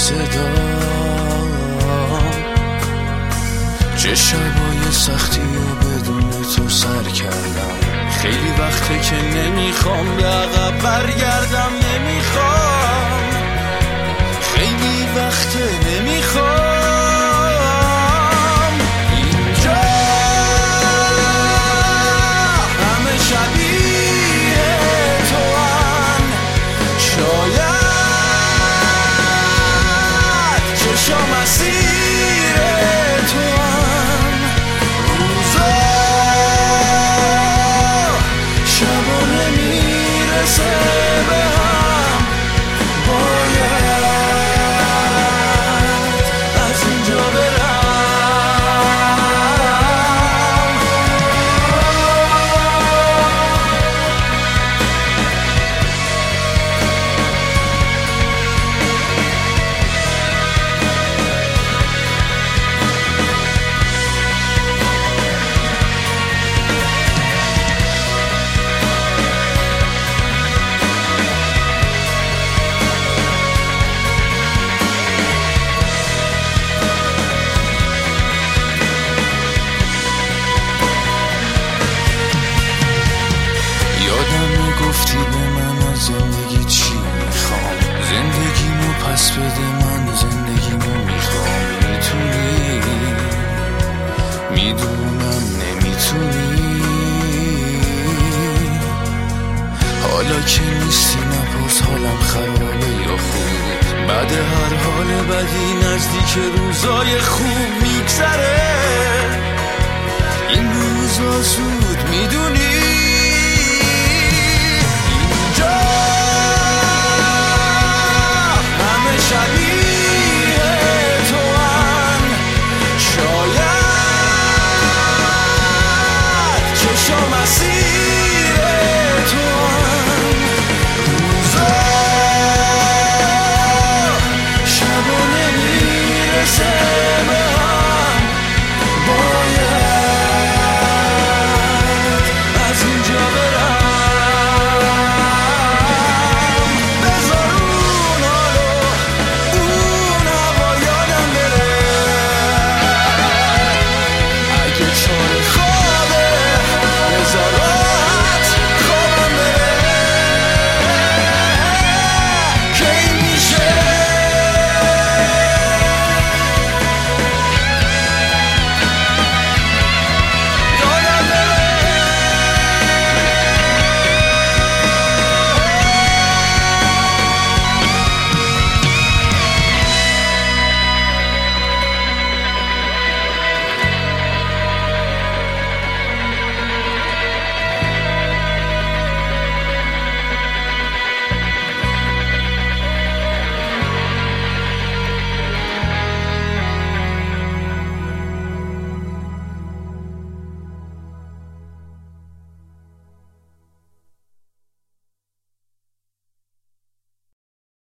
صدا، چه شبای سختی و بدون تو سر کردم. خیلی وقته که نمیخوام به عقب برگردم، نمیخوام، خیلی وقته نمیخوام. اینجا همه شبیه تو هن، شاید چشم اسیر تو هن. روزا شبا نمیرسه به هم، باید از اینجا برم. گفتی به من از زندگی چی میخوام، زندگیمو پس بده، من زندگیمو میخوام. میتونی، میدونم نمیتونی، حالا که نیستی نپرس حالم خرابه یا خوب. بعد هر حال بدی نزدیک روزای خوب میگذره، این روزا زود میدونی.